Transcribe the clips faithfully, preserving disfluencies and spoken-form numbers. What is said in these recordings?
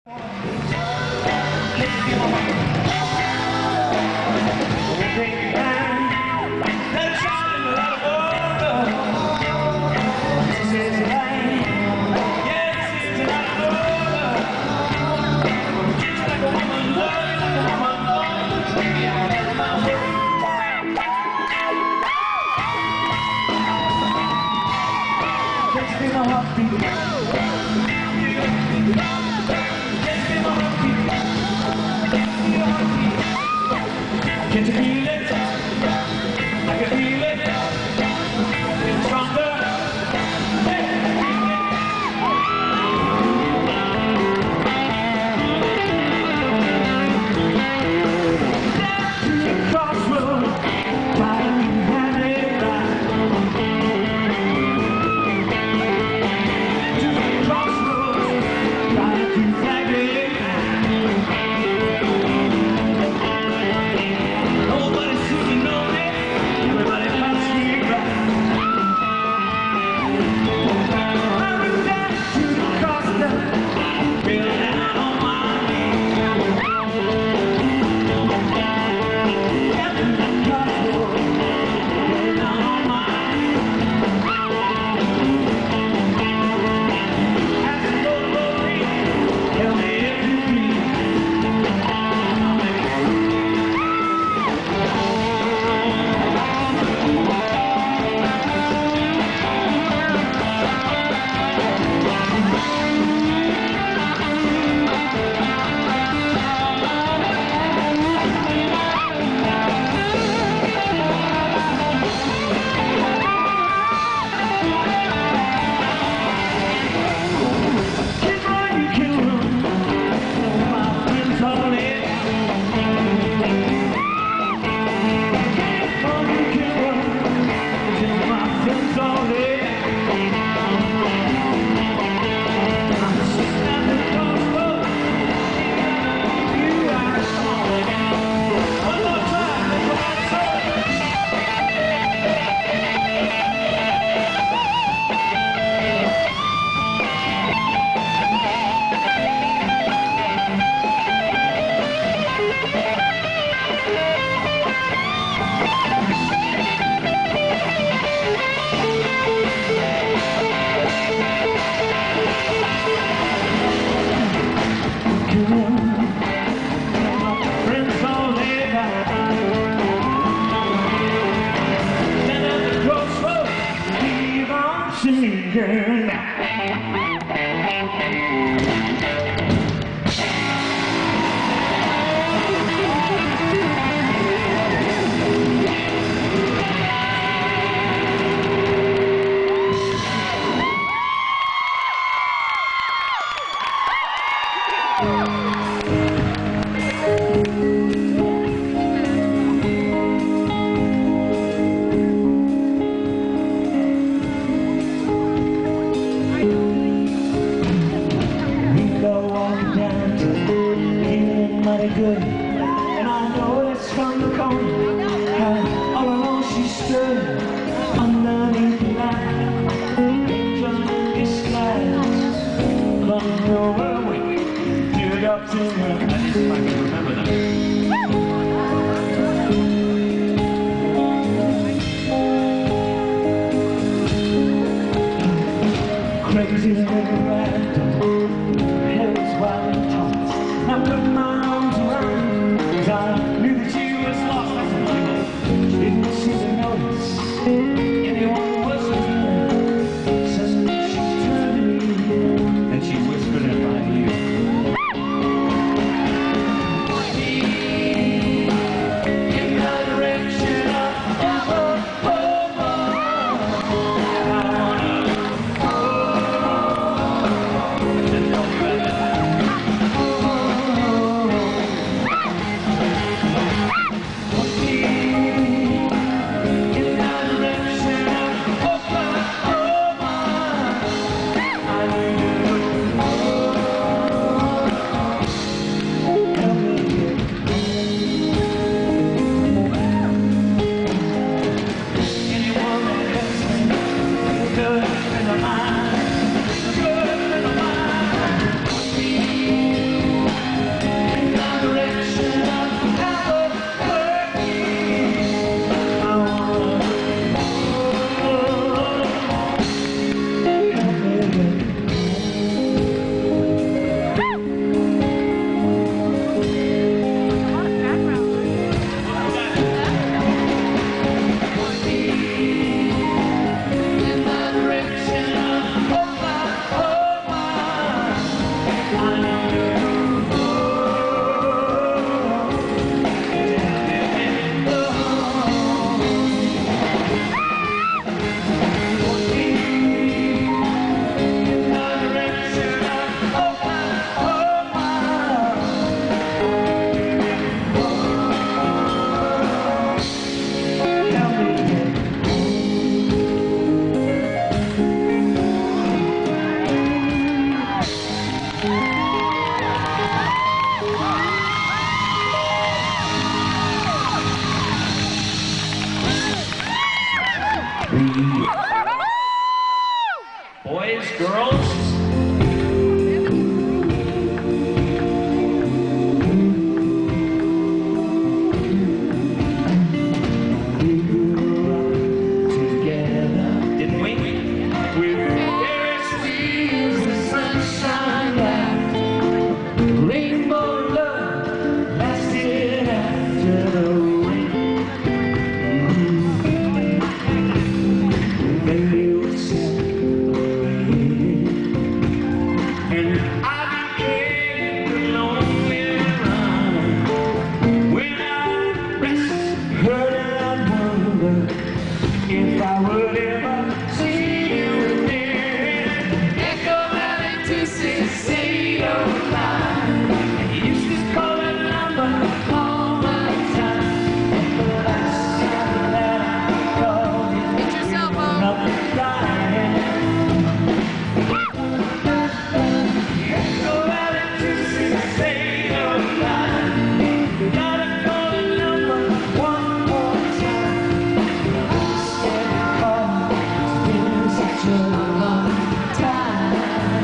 Can't you feel it? I can feel it. Getting stronger. Down to the crossroads, trying to have it right. To the crossroads, trying to have it right. Nobody's sitting on it. Everybody must be right. I went down to the crossroads, fell down on my knees. Down to the crossroads, fell down on my knees. Asked the Lord, Lord, please, tell me if you please. Kids run, you can run. My friends all in. Kids run, you can run. Till my friends all in. I'm sitting at the crossroads. You are strong. One more time, that's what I say. Friends all live out. Stand at the crossroads, keep on singing. We go walking down, feeling mighty good, and I know it's from the corner. How all alone she stood underneath the light, angel in disguise, come your way, give up to her. That is if I can remember that. Crazy little rat, heads wide and tossed. I put my arms around her, 'cause I knew that she was lost. I said, "Michael, didn't seem to notice anyone was with her." Suddenly she turned to me, and she whispered in my ear, "In the direction of Oklahoma, I wanna go." Boys, girls. If I would ever see you again, Echo Valley two six eight oh nine. You used to call that number all the time. The last time that I called you, Get yourself you were up. up crying. Echo Valley two six eight oh nine. You gotta call the number one more time. Such a long time.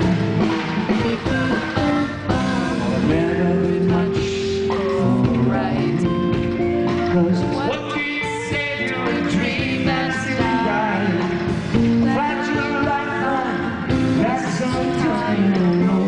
Never much right. Cause what do you say to a dream that's right? Fragile like mine, that's some time to know.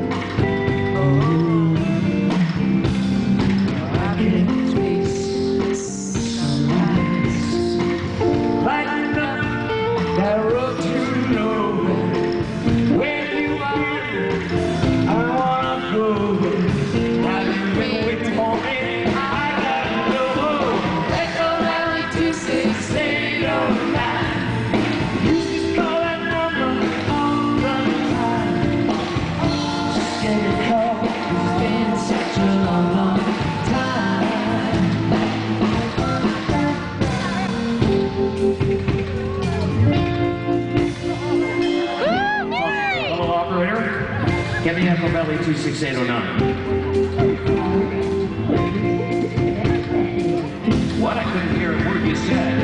Oh, I can trace sunrise like that road to nowhere. Where you are, I wanna go. Have you been waiting for me? I gotta know. Echo Valley two six eight oh nine. Used to call that number all the time. Just get a call, it's been such a long, long time. Hello, operator. Get me Echo Valley two six eight oh nine. What? I couldn't hear a word you said.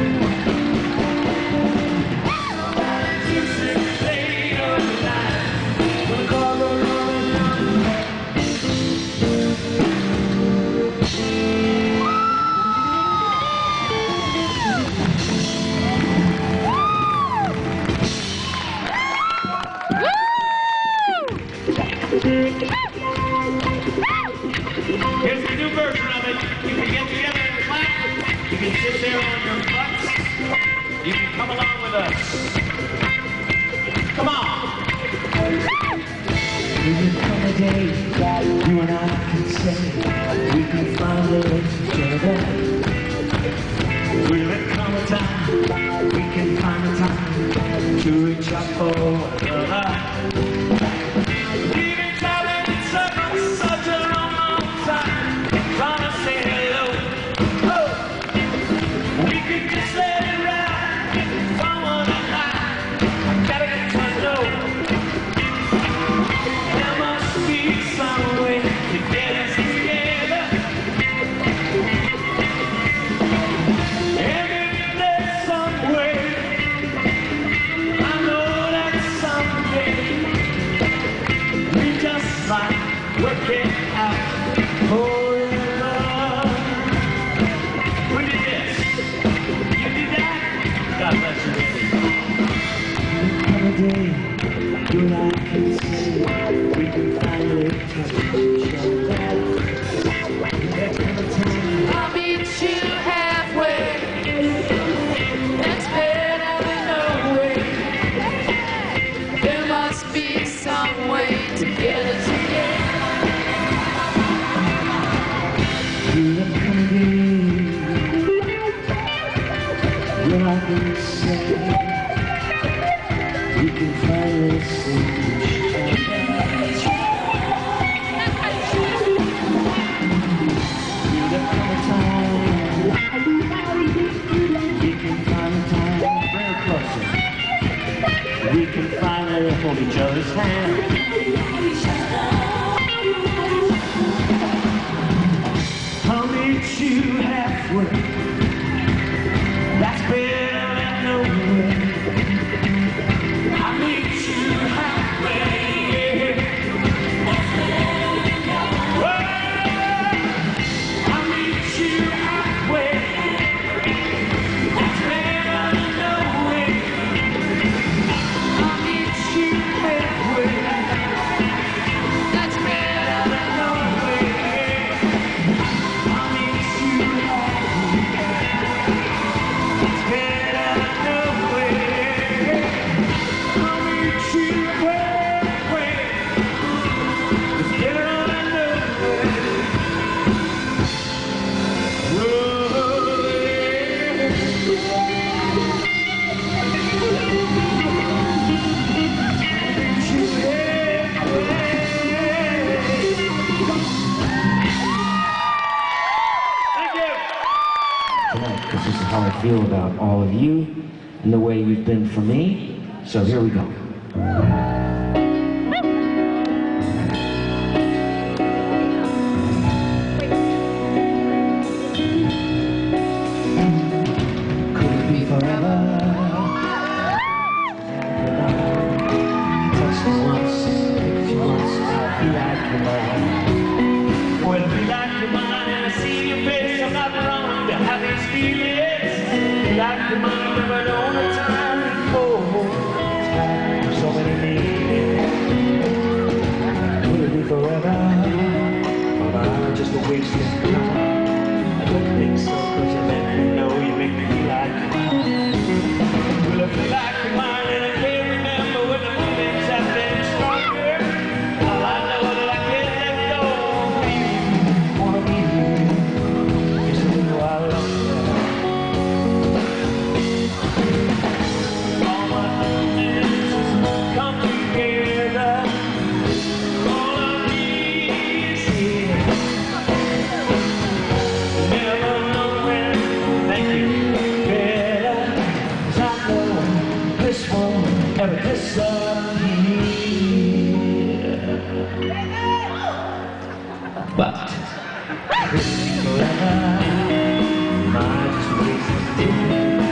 two six eight oh nine. Gonna call the wrong number. Here's the new version of it. You can get together and clap. You can sit there on your butts. You can come along with us. Come on. Will there come a day that you and I can say we can finally live together? Will there come a time we can find a time to reach out for one another? Working out forever. Who did this? You did that? God bless you, baby. Another day, you and I can say we can finally touch each other. I'll meet you halfway. That's better than no way. There must be some way to get us together. Will there come a day when I can say we can finally see each other? Will there come a time we can find a time, bring her closer, we can finally hold each other's hand? I'll meet you halfway. That's better than nowhere. I'll meet you feel about all of you and the way you've been for me. So here we go. Could it be forever? Touch me once, if you once, be like your mine. Well, be like your mine, and I see your face. I'm not wrong to have these feelings. Be like your mine, never known a time before. So many meanings. Could it be forever? Or am I just a wasted time? I don't think so, cause you let me know you make me feel like your mine. Will I feel like your mine, and I can't remember when the moments have been stronger. All I know that I can't let go of you. Wanna be here, just a little while longer. All my loneliness come together. All I need is here. Never know when to make it better. 'Cause I know this won't ever disappear. But forever, I just wasted it.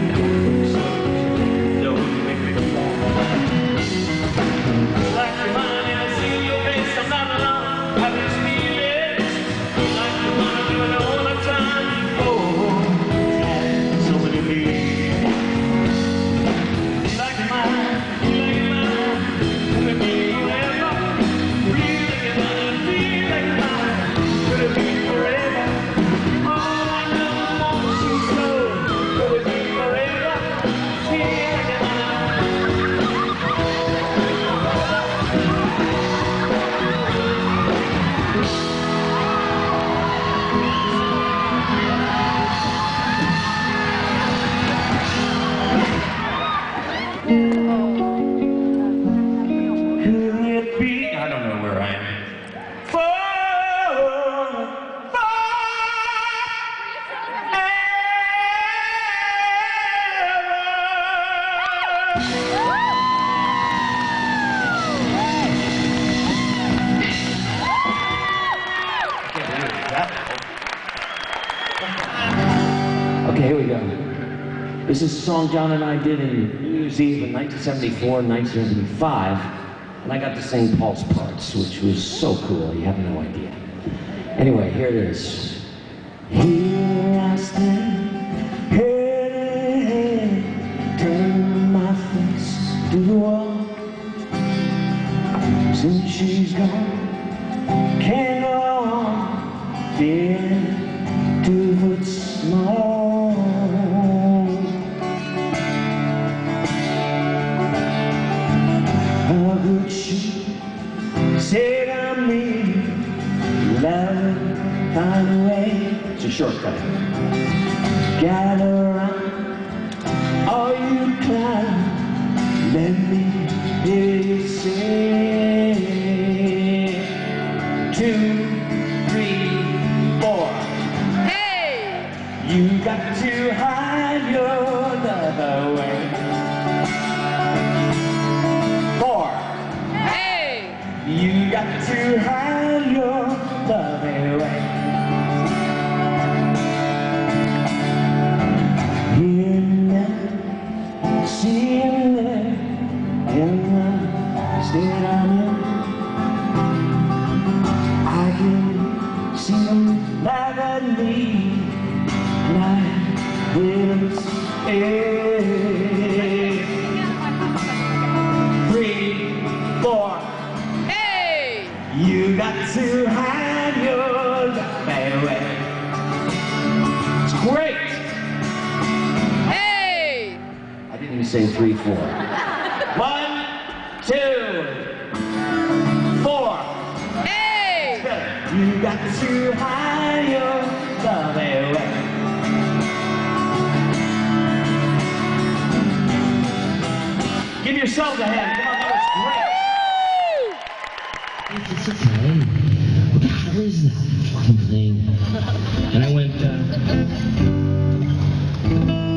Don't make me cry. Like your mind, and I see your face. I'm not alone. Have these feelings. Like your mind, you know all the time. Oh, had so many meanings. Like your mind, like your mind. Could it be forever? Feel like your mind, feel like your mind. Could it be forever? All I know wants you so. Could it be forever? Feel like your mind. Could it be? I don't know where I am. Okay, here we go. This is a song John and I did in New Year's Eve in nineteen seventy-four and nineteen seventy-five, and I got to sing Paul's parts, which was so cool, you have no idea. Anyway, here it is. Here I stand, head ahead, turn my face to the wall. Since she's gone, can't go on, feeling two foot small. How could she say to me, love, find a way? It's a shortcut. Gather round, all you climb, let me hear you say. Two, three, four. Hey! You got to hide your love away. Four. Hey! You got to hide your love away. Hear me now, see me there, in the state I'm in. I can see them laugh at me, and I will stay. Three, four. Hey! You got to hide your love away. It's great. Hey! I didn't even say three, four. One, two, four. Hey! You got to hide your love away. Give yourselves a hand. Come on, that was great. It's okay. What the hell is that fucking thing? And I went, uh...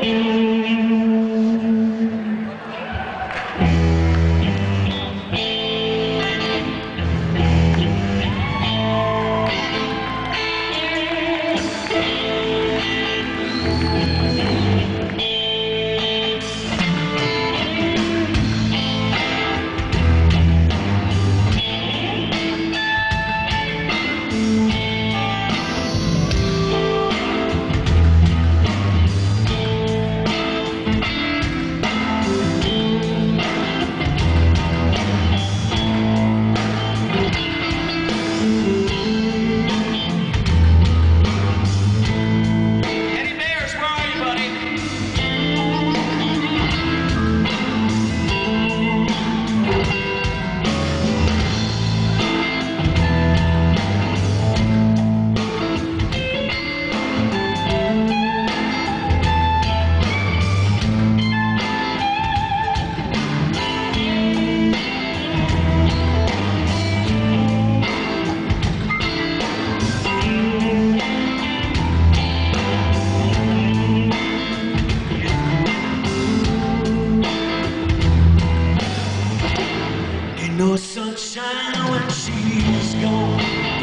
No sunshine when she's gone.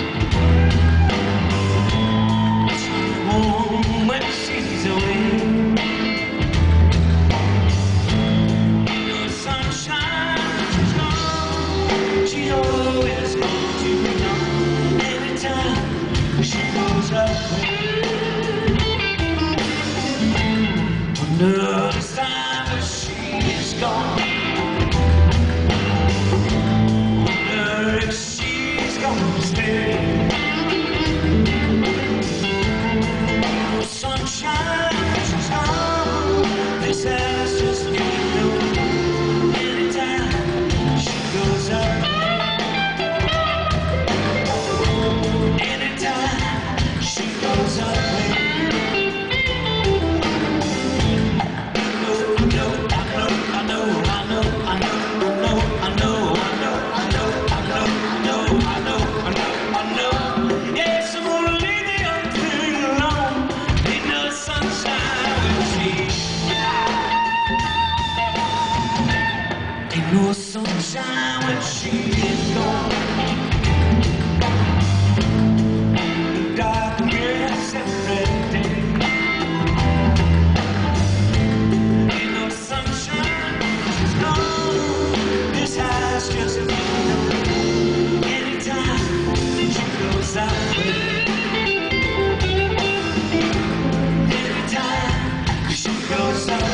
It's warm when she's away. No sunshine when she's gone. She's always gone too long. Anytime she goes away. Another time when she is gone. Sunshine, she's gone. This house just can't go. Anytime she goes up, anytime she goes up. No sunshine when she is gone. Darkness every day. Ain't no sunshine when she's gone. This house just ain't no. Anytime she goes out, anytime she goes out.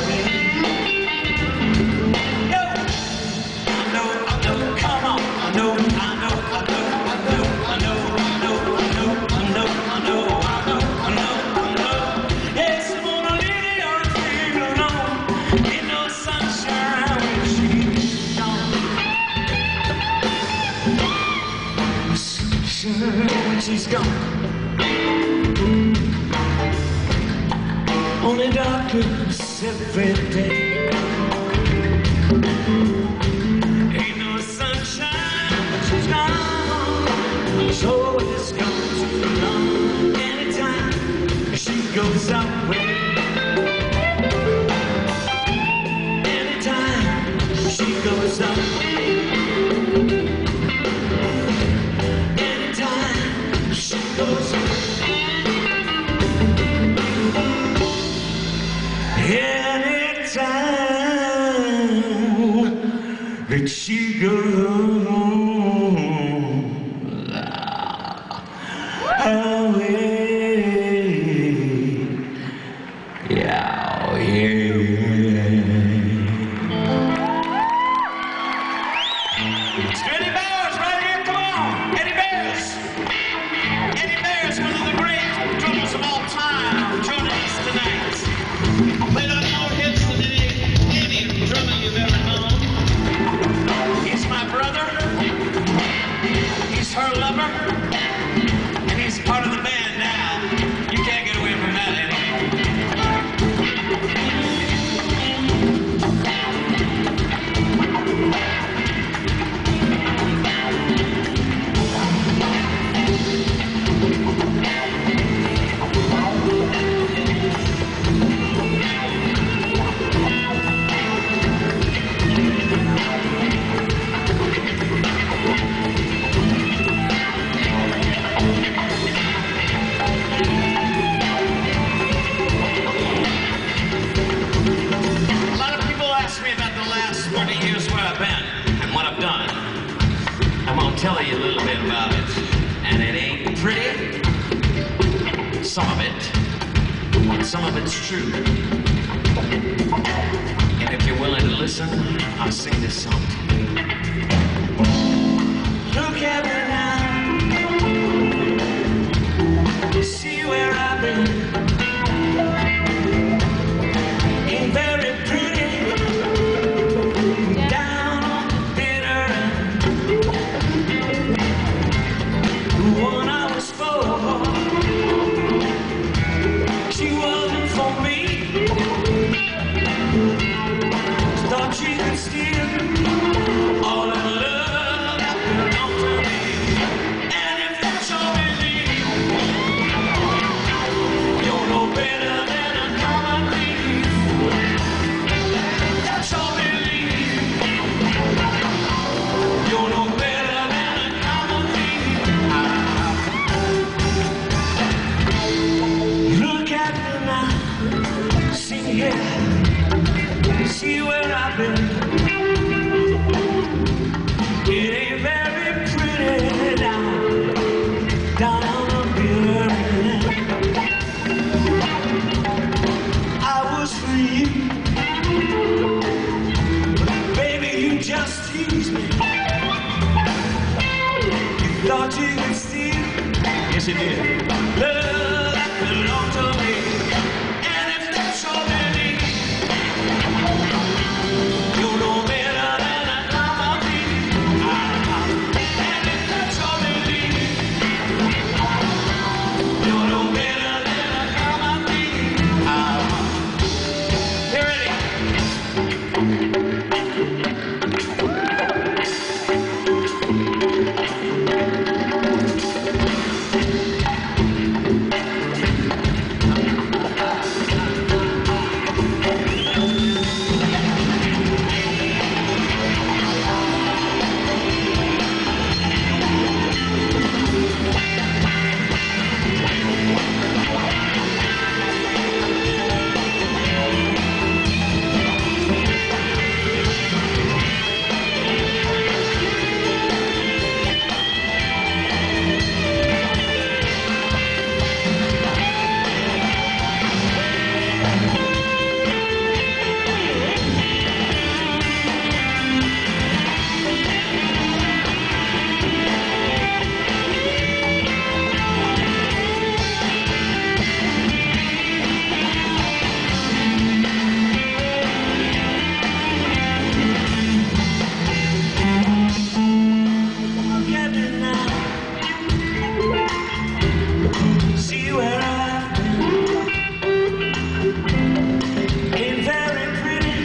When she's gone, only darkness every day. Ain't no sunshine when she's gone. So it's gone too long. Anytime she goes away, anytime she goes away. Anytime that she goes away, yeah, yeah. Eddie Bears right here, come on, Eddie Bears. Eddie Bears, one of the great drummers of all time, joining us tonight. Played on more hits than any, any drummer you've ever known. He's my brother. some of it, and some of it's true. And if you're willing to listen, I'll sing this song. Look at me now, see where I've been. Ain't very pretty, down on the bitter end. The one I was for, she wasn't for me. Thought she could steal all the love that belonged to me. And if that's your belief, you're no better than a common thief. That's your belief, you're no better than a common thief. Look at me now, see here, see where I've been. It ain't very pretty down, down on the bitter end. I was for you, but baby you just teased me. You thought you could steal, Yes, it did. love that belonged to me. And if that's your belief, you're no better than a common thief. And if that's your belief, you're no better than a common thief. Get ready. Look at me now, see where I've been. Ain't very pretty,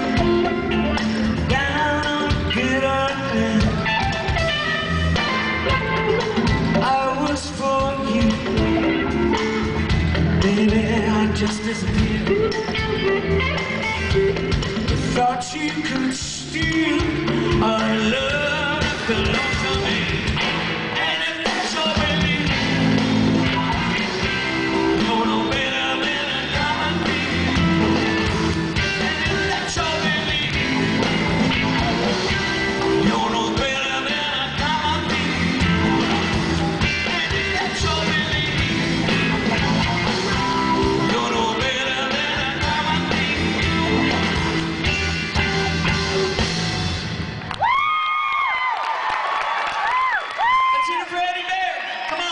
down on the bitter end. I was for you, baby, I just disappeared. Thought you could steal our love that belonged to me. And if that's your belief, you're no better than a common thief. And if that's your belief, you're no better than a common thief. And if that's your belief, you're no better than a common thief. Let's hear it for Eddie Bear. Come on.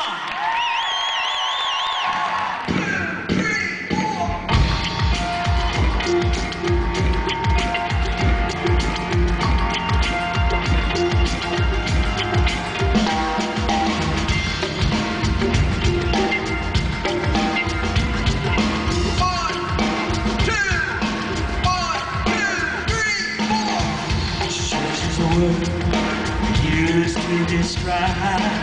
Church is a word used to describe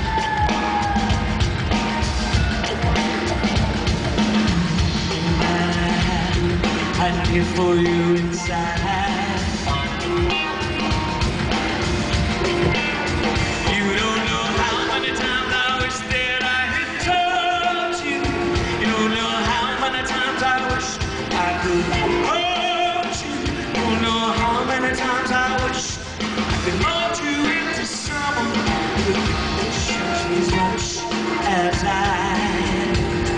I'm here for you inside. You don't know how many times I wish that I had told you. You don't know how many times I wish I could hold you. You don't know how many times I wish I could mold you into someone who shows me as much as I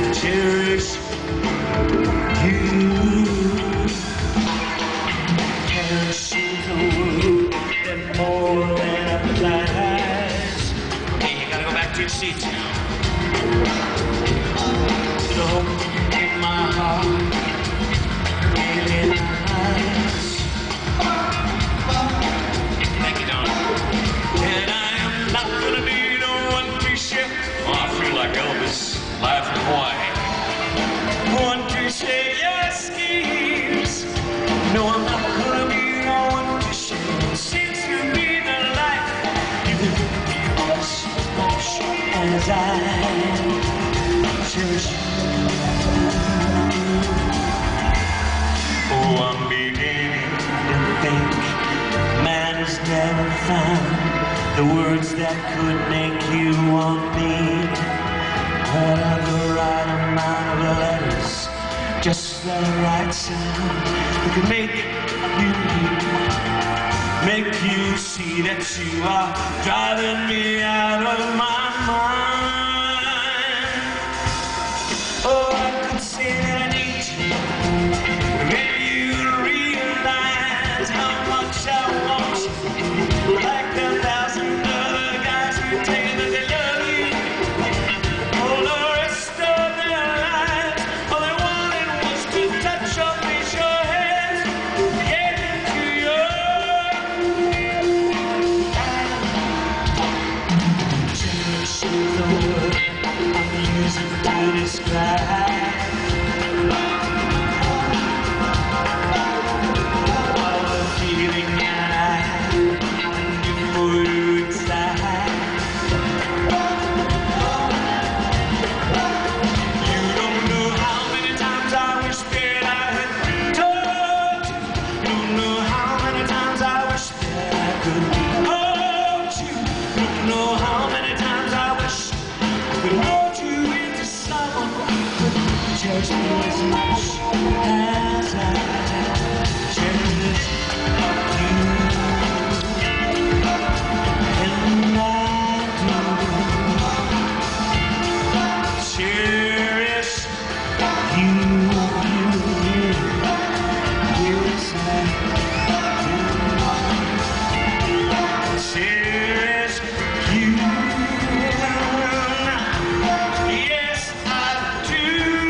that could make you want me. What are the right amount of letters, just the right sound that could make you, make you see that you are driving me out of my mind. Oh, I could say that I need you, get you to realize how much I want you, like a thousand other guys who tell you that they love you. All the rest of their lives, all they wanted was to touch or place your hands, get into your cherish the word I'm using to describe all the feeling that I do for you inside. You don't know how many times I wish that I had told you. You don't know how many times I wish that I could hold you. You don't know how many times I wish I could hold you into someone who could cherish me as much as I cherish you. And I do cherish you, you, you. Yes, I do cherish you. Yes, I do.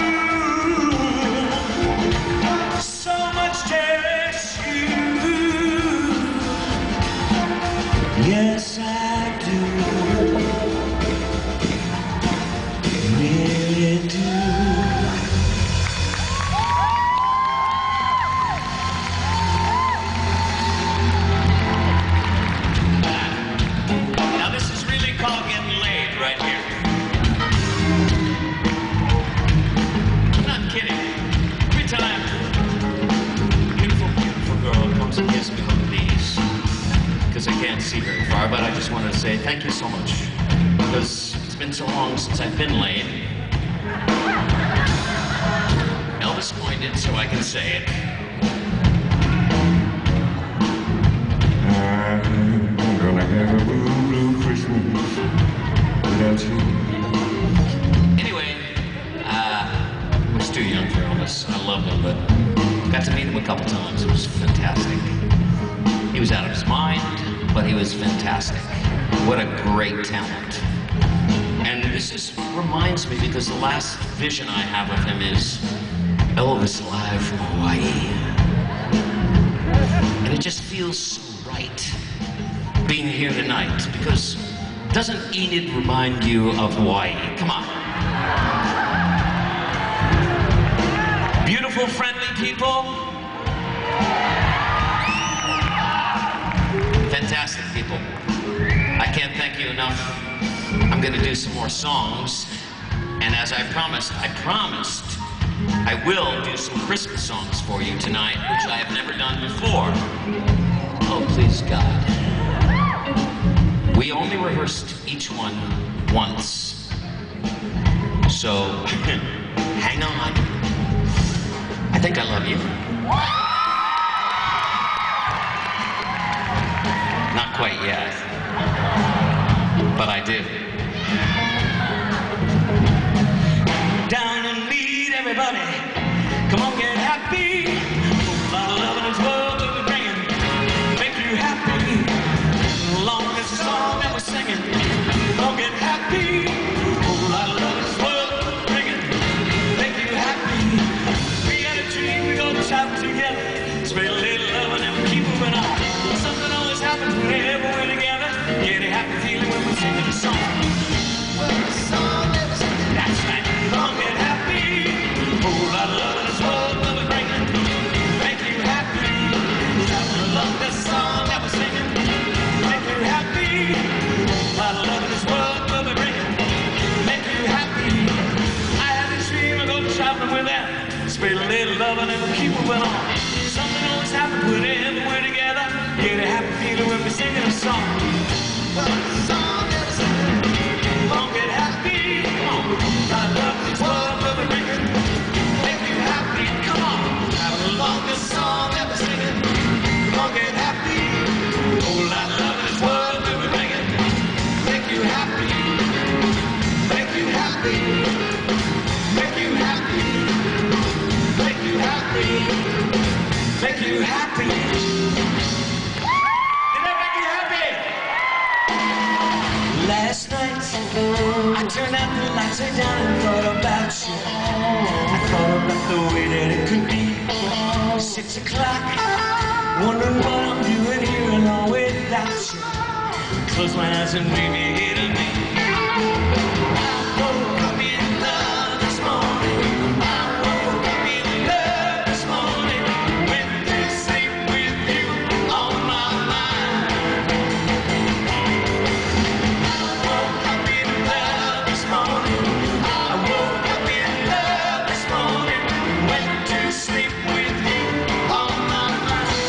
So much cherish you. Yes, I do. Really do. Now this is really called getting laid right here. I'm not kidding. Every time a beautiful, beautiful girl comes and gives me one of these, because I can't see very far, but I just wanted to say thank you so much, because it's been so long since I've been laid. Elvis coined it, so I can say it. I'm gonna have a blue, blue Christmas without you. Anyway, uh, I was too young for Elvis. I loved him, but got to meet him a couple times. It was fantastic. He was out of his mind, but he was fantastic. What a great talent. And this just reminds me, because the last vision I have of him is Elvis live from Hawaii. And it just feels so right being here tonight, because doesn't Enid remind you of Hawaii? Come on. Beautiful, friendly people. Fantastic people. I can't thank you enough. I'm going to do some more songs. And as I promised, I promised I will do some Christmas songs for you tonight, which I have never done before. Oh, please, God. We only rehearsed each one once. So, hang on. I think I love you. Not quite yet, but I do. Down and meet everybody. Come on, get happy. A lot of love in this world that we're bringing. Make you happy. As long as the song that we're singing. Come on, get happy. A lot of love in this world that we're bringing. Make you happy. We got a dream, we go shout together. Spread a little love and then we keep moving on. Something always happens whenever we're together. Get a happy feeling when we're singing a song. That's right. Come on, get happy. Whole lot of love in this world that we're bringing. Make you happy. Love this song that we're singing. Make you happy. Whole lot of love in this world that we're bringing. Make you happy. I had this dream of going shopping with them. Spread a little love and then we'll keep moving on. Something always happens whenever we're together. Get a happy feeling when we're singing a song. me down and thought about you. I thought about the way that it could be. Six o'clock, wondering what I'm doing here alone without you. Close my eyes and maybe hit a me. I woke up in love this morning. I woke up in love this morning. Went to sleep with you on my mind. I woke up in love this morning. I woke up in love this morning. Went to sleep with you on my mind.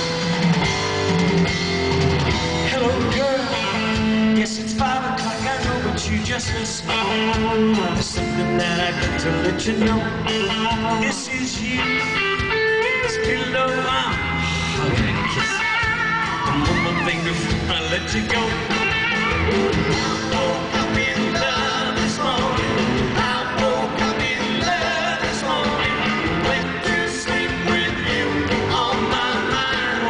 Hello, girl. Yes, it's five o'clock, I know, but you just listen. There's something that I'd like to let you know. This is you. This pillow, I'm hugging and kissing. And put my finger before I let you go. I woke up in love this morning. I woke up in love this morning. Went to sleep with you on my mind.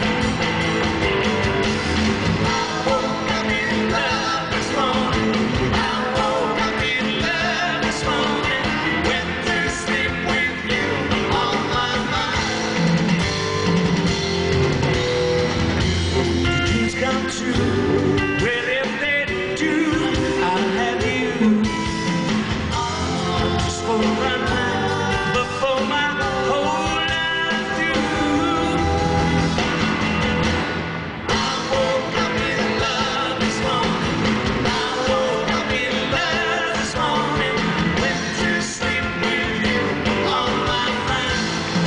I woke up in love this morning. I woke up in love this morning. Went to sleep with you on my mind. Your dreams come true. Well, if they do, I'll have you just for a night before my whole life through. I woke up in love this morning. I woke up in love this morning. Went to sleep with you on my mind.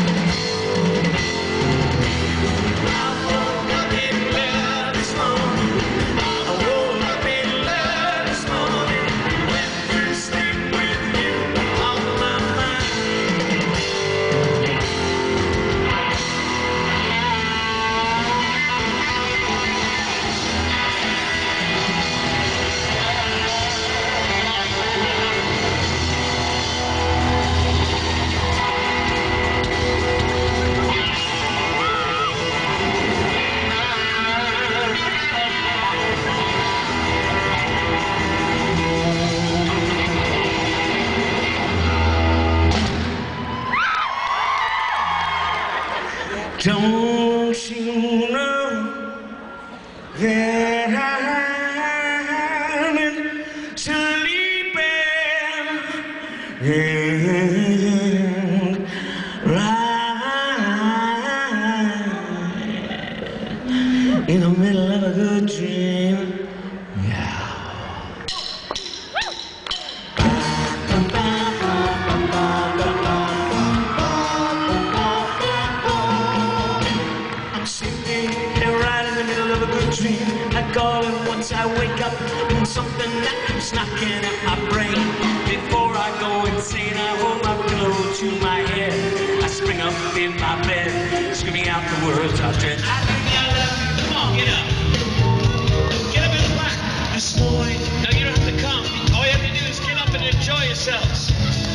I woke up in love this morning. I woke up in love this morning. Went to sleep with you on my mind. Don't you know that I'm in sleeping and right in the middle of a good dream? Yeah. I'm sleeping and right in the middle of a good dream. I call and once I wake up, and something that keeps knocking at my brain. Before I go insane, I hold my pillow to my head. I spring up in my bed, screaming out the words I dread. I think I love you. Come on, get up. Get up and rock this morning. No, you don't have to come. All you have to do is get up and enjoy yourselves.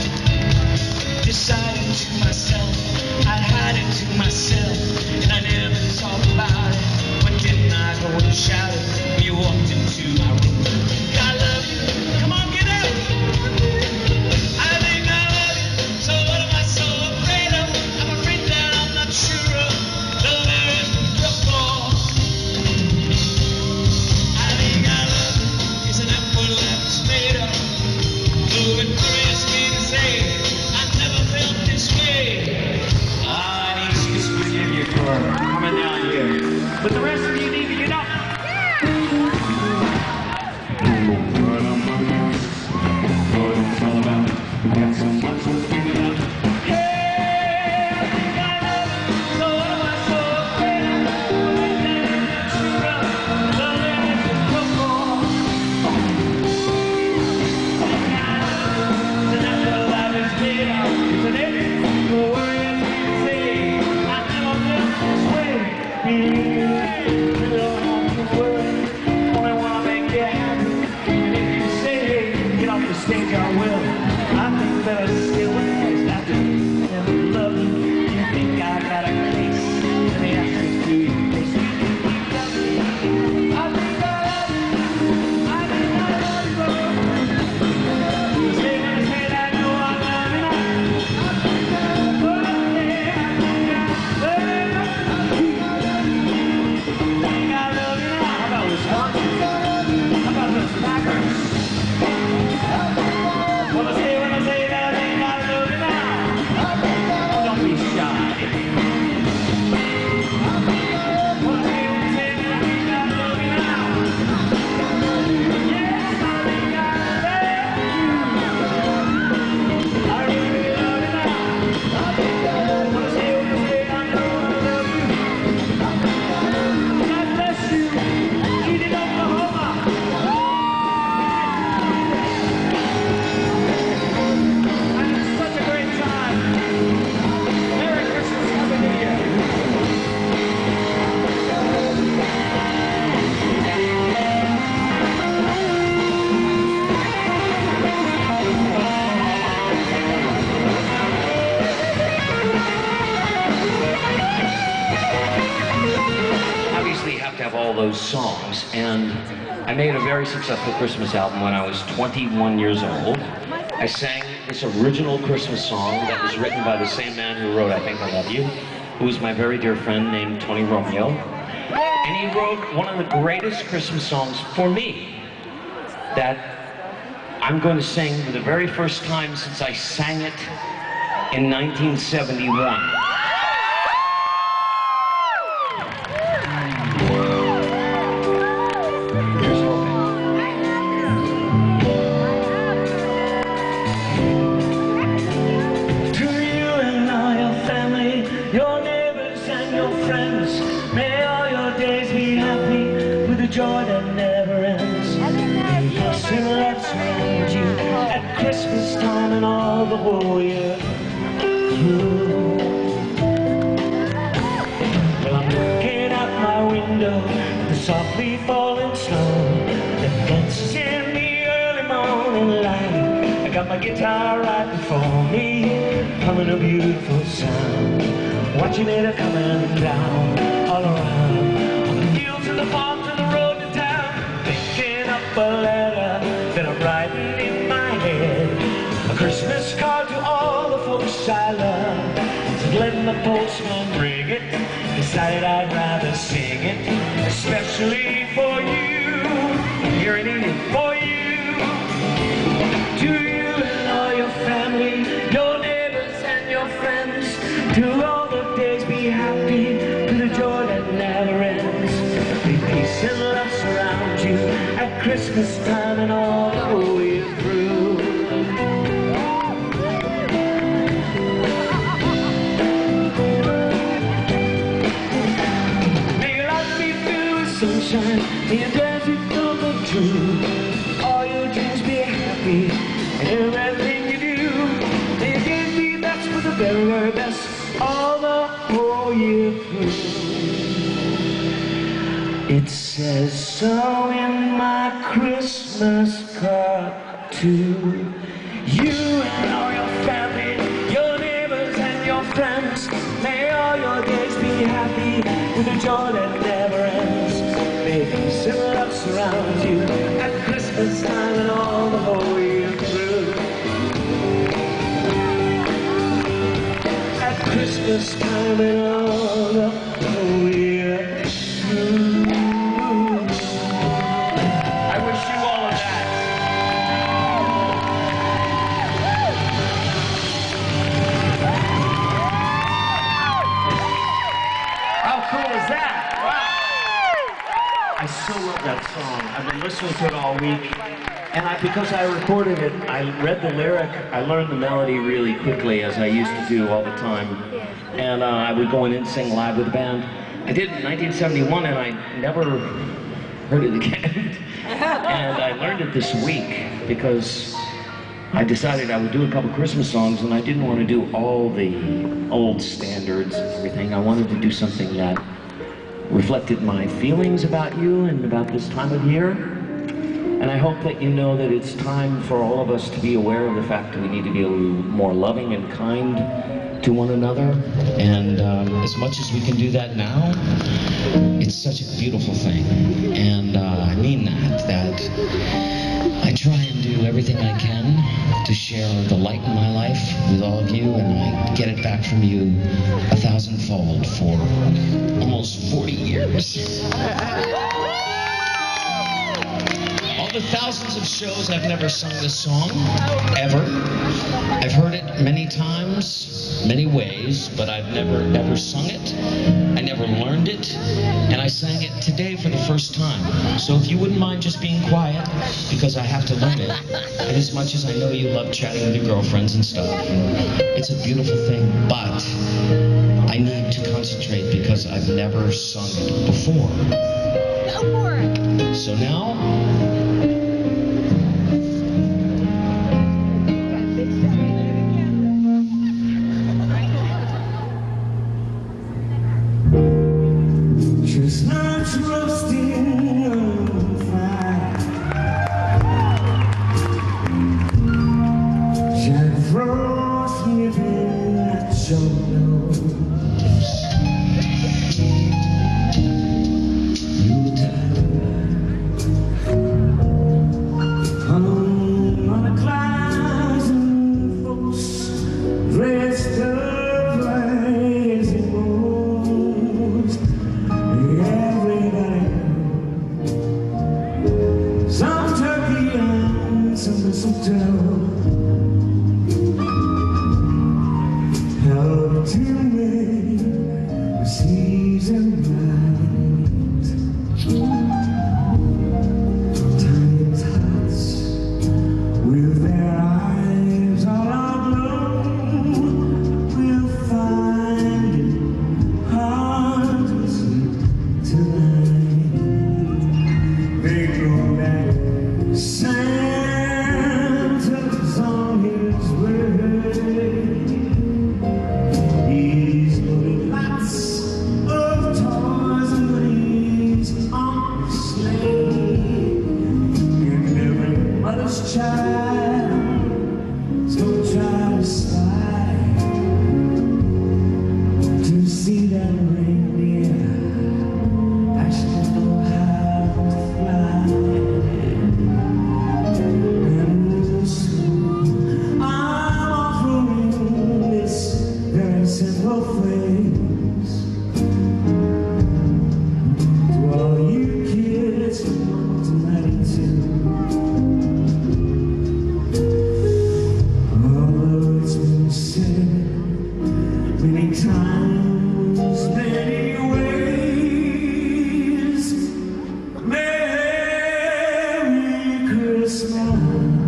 Decided to myself, I'd hide it to myself, and I never talk about it. But didn't I go and shout it when you walked into my room? I love you, come on, get up. I think I love you, so what am I so afraid of? I'm afraid that I'm not sure of the lyrics you're for. I think I love you, isn't that what life's made of? Oh, it grieves me to say I never felt this way. I need to forgive you for coming down here. But the rest of you need to get up. Stage I will. I think better still. all those songs, and I made a very successful Christmas album when I was twenty-one years old. I sang this original Christmas song that was written by the same man who wrote I Think I Love You, who was my very dear friend named Tony Romeo. And he wrote one of the greatest Christmas songs for me that I'm going to sing for the very first time since I sang it in nineteen seventy-one. Joy that never ends. Peace and love surround you at Christmas time and all the whole year through. Well, I'm looking out my window at the softly falling snow that dances in the early morning light. I got my guitar right before me, humming a beautiful sound, watching it coming down all around on the fields and the farms and the road. A letter that I'm writing in my head, a Christmas card to all the folks I love. So let the postman bring it, decided I'd rather sing it, especially for you, here in England, for you. To you and all your family, your neighbors and your friends, to all the days be happy, to the joy that never ends. May peace and love surround you at Christmas time and all the whole year through. May your life be filled with sunshine, may your dreams be filled with truth, all your dreams be happy, and everything you do, may your days be best for the very, very best, all the whole year through. It says so in my Christmas card to you and all your family, your neighbors and your friends. May all your days be happy with a joy that never ends. May peace and love surround you at Christmas time and all the whole year through. At Christmas time and all the whole year through. I so love that song. I've been listening to it all week, and I, because I recorded it, I read the lyric, I learned the melody really quickly, as I used to do all the time, and uh, I would go in and sing live with the band. I did it in nineteen seventy-one, and I never heard it again. And I learned it this week because I decided I would do a couple Christmas songs, and I didn't want to do all the old standards and everything. I wanted to do something that reflected my feelings about you and about this time of year. And I hope that you know that it's time for all of us to be aware of the fact that we need to be a little more loving and kind to one another. And um, as much as we can do that now, it's such a beautiful thing. And uh, I mean that, that I try and do everything I can to share the light in my life with all of you, and I get it back from you a thousandfold for almost forty years. All the thousands of shows I've never sung this song, ever. I've heard it many times, many ways, but I've never, ever sung it. I never learned it, and I sang it today for the first time. So if you wouldn't mind just being quiet, because I have to learn it, and as much as I know you love chatting with your girlfriends and stuff, and it's a beautiful thing, but I need to concentrate because I've never sung it before. Go for it. So now, chestnuts roasting on fire, Jack Frost nipping at your nose. You to make the season bright. Tiny tots with their eyes all aglow will find it hard to sleep tonight. They go back, Santa's on his way. He's loaded lots of toys and goodies on the sleigh, and every mother's child's gonna try to spy to see that reindeer actually know how to fly. And so I'm offering this very simple phrase to all you kids who want to let it too. Although it's been said many times, many ways, Merry Christmas.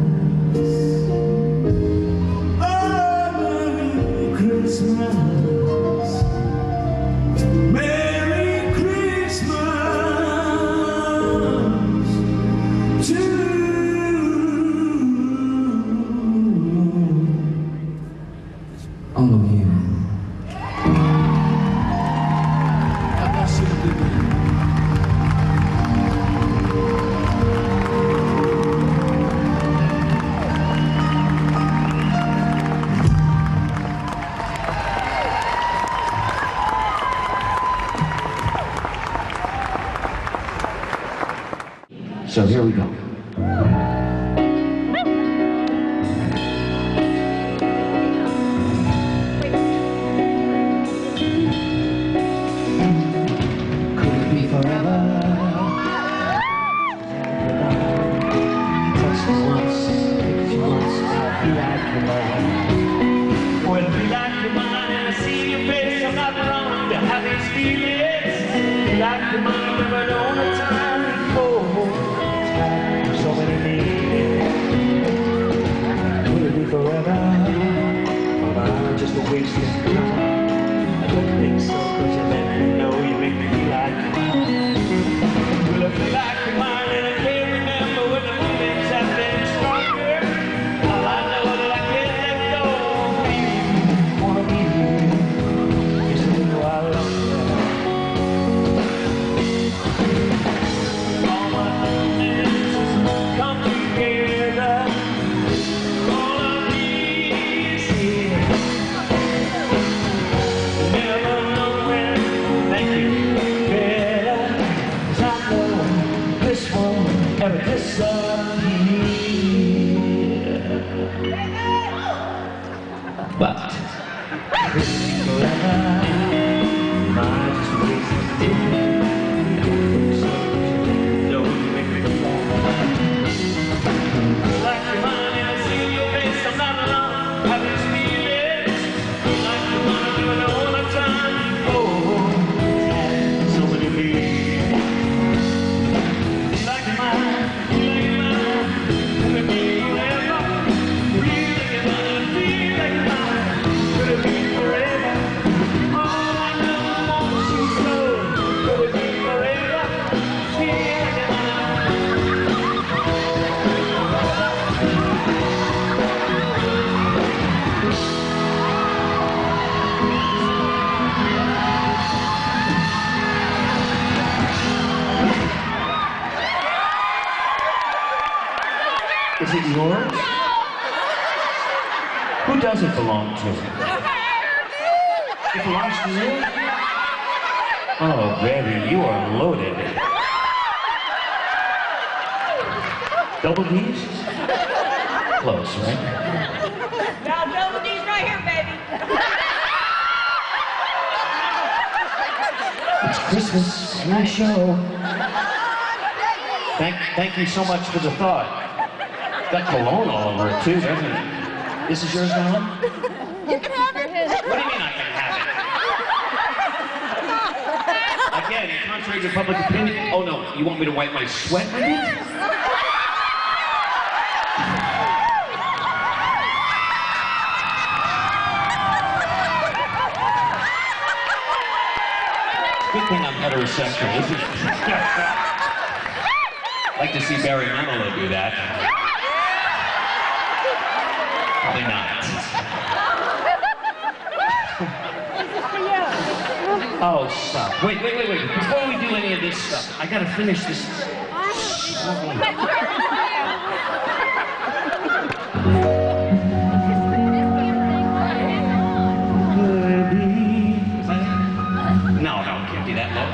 Oh, Merry Christmas. Merry Christmas to all of you. God bless you, good man. So here we go. Could it be forever? Touch me once, if you once, I'll be like your mother. Well, be like your mind and I see your face. I'm not wrong to have these feelings. Be like your mind, never known a time before. So many days. Could it be forever? Or am I just a waste of time? I don't think so, cause you let me know you make me feel like Well, I feel like your mind and I can't remember when the feelings have been stronger. All I know is that I can't let go of you. wanna be here. Yes, I know I love you. All my feelings come together. All of these here. Never know when to make it better. 'Cause I know this won't ever disappear. But could it be forever? Am I just wasting time? So know you make me feel Like your mind and I see your face, I'm not alone. Have these feelings. Like your mind, never know the time before. so many days. Like your mind, like your mind, could it be forever? Feel like your mind, feel like your mind, could it be forever? All I know wants you so, could it be forever? Feel like your mind. Is it yours? Who does it belong to? It belongs to you? Oh, baby, you are loaded. Double D's? Close, right? Now, double D's right here, baby. It's Christmas, nice show. Thank, thank you so much for the thought. Got cologne all over it too, doesn't it? This is yours now? You can have it. What do you mean I can have want me to wipe my sweat with it? Good thing I'm heterosexual, isn't it? Like to see Barry Manilow do that. Probably not. Oh, stop. Wait, wait, wait, wait. Before we do any of this stuff, I gotta finish this. No, no, it can't be that low.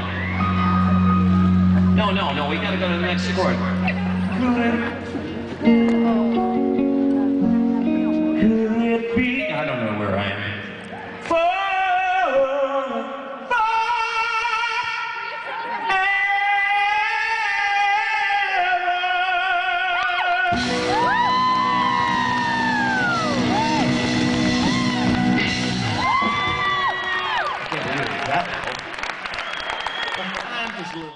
No, no, no, we gotta go to the next chord. Could it be? I don't know where I am. For